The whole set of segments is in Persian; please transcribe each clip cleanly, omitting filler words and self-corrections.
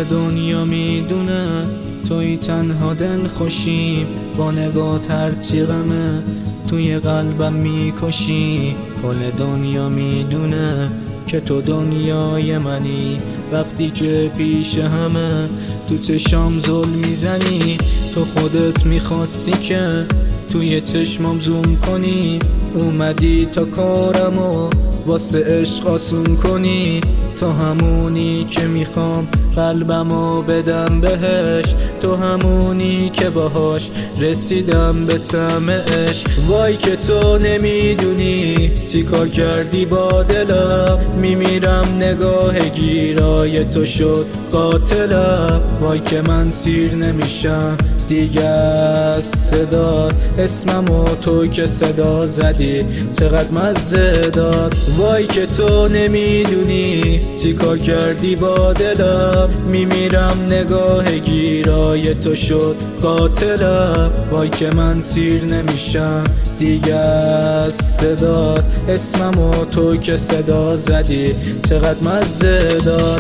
دنیا میدونه توی تنها دل خوشیم، با نگات هرچی غمه توی قلبم میکشی. کل دنیا میدونه که تو دنیای منی، وقتی که پیش همه تو چشام ظلم میزنی. تو خودت میخواستی که توی چشمام زوم کنی، اومدی تا کارمو واسه عشق آسون کنی. تو همونی که میخوام قلبمو بدم بهش، تو همونی که باهاش رسیدم به طعم عشق. وای که تو نمیدونی چی کار کردی با دلم، میمیرم نگاه گیرای تو شد قاتلم. وای که من سیر نمیشم دیگه از صدا، اسممو تو که صدا زدی چقدر مزه داد. وای که تو نمیدونی چی کار کردی با دلم، میمیرم نگاه گیرای تو شد قاتلم. وای که من سیر نمیشم دیگه از صدا، اسممو تو که صدا زدی چقدر مزه داد.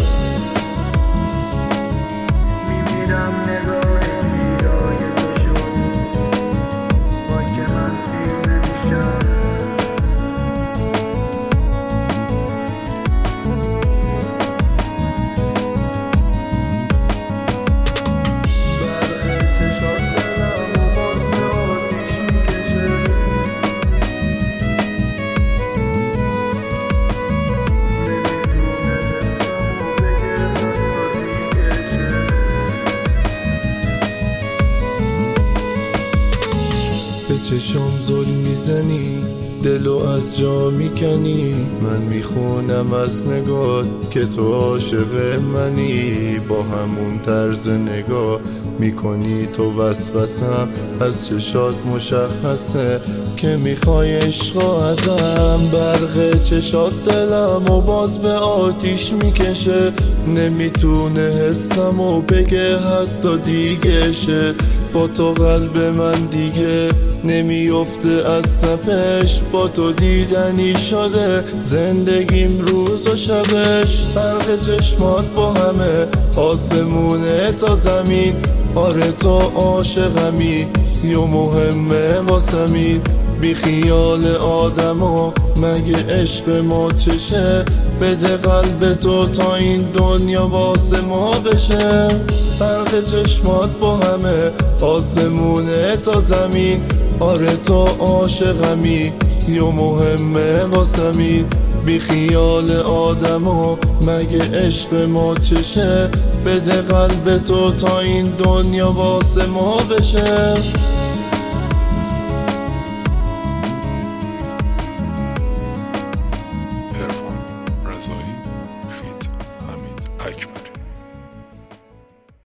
به چشم ظلم میزنی، دلو از جا میکنی. من میخونم از نگات که تو عاشق منی، با همون طرز نگاه میکنی تو وسوسم. از چشات مشخصه که میخوای عشقا ازم، برق چشات دلم و باز به آتیش میکشه. نمیتونه حسمو بگه حتی دیگه شه، با تو قلب من دیگه نمیفته از تپش. با تو دیدنی شده زندگیم روز و شبش، فرق چشمات با همه آسمونه تا زمین. آره تو عاشقمی یا مهمه واسمین، بی خیال آدمو مگه عشق ما چشه. بده قلب تو تا این دنیا واسه ما بشه، فرق چشمات با همه آسمونه تا زمین. آره تو عاشقمی یا مهمه واسمین، بی خیال آدمو مگه عشق ما چشه. بده قلب تو تا این دنیا واسه ما بشه.